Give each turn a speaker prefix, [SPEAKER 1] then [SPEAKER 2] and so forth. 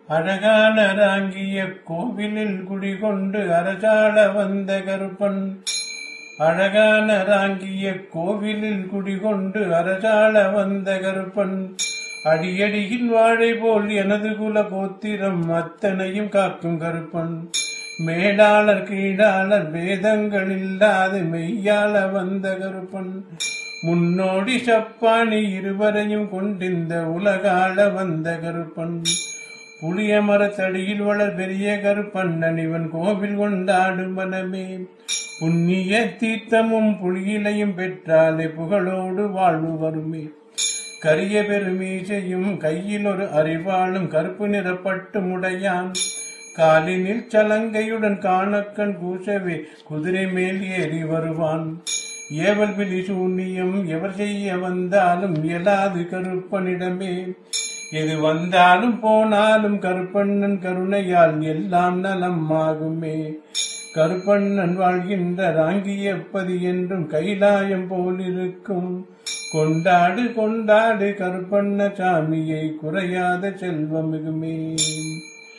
[SPEAKER 1] அழகான ராங்கிய கோவிலில் குடிகொண்டு அரசாள வந்த கருப்பன். அழகான ராங்கிய கோவிலில் குடிகொண்டு அரசாள வந்த கருப்பன். அடியடியில் வாழை போல் எனது குல கோத்திரம் அத்தனையும் காக்கும் கருப்பன். மேலாளர் கீழாளர் வேதங்கள் இல்லாது மெய்யாள வந்த கருப்பன். முன்னோடி சப்பானி இருவரையும் கொண்டிருந்த உலகாள வந்த கருப்பன். புளிய மரத்தடியில் வளர் பெரிய கருப்பண்ணன் இவன் கோவில் கொண்டாடும் வனமே. புண்ணிய தீர்த்தமும் புலியிலையும் பெற்றாலே புகழோடு வாழ்வு வருமே. கரிய பெருமீசையும் கையில் ஒரு அறிவாளும் கருப்பு நிறப்பட்டு முடையான். காலினில் சலங்கையுடன் காணக்கண் கூசவே குதிரை மேல் ஏறி வருவான். ஏவல் பிலி சூன்யம் எவர் செய்ய வந்தாலும் இயலாது கருப்பனிடமே. எது வந்தாலும் போனாலும் கருப்பண்ணன் கருணையால் எல்லாம் நலம் ஆகுமே. கருப்பண்ணன் வாழ்கின்ற ராங்கியப்பதி என்றும் கைலாயம் போலிருக்கும். கொண்டாடு கொண்டாடு கருப்பண்ண சாமியை குறையாத செல்வமிகுமே.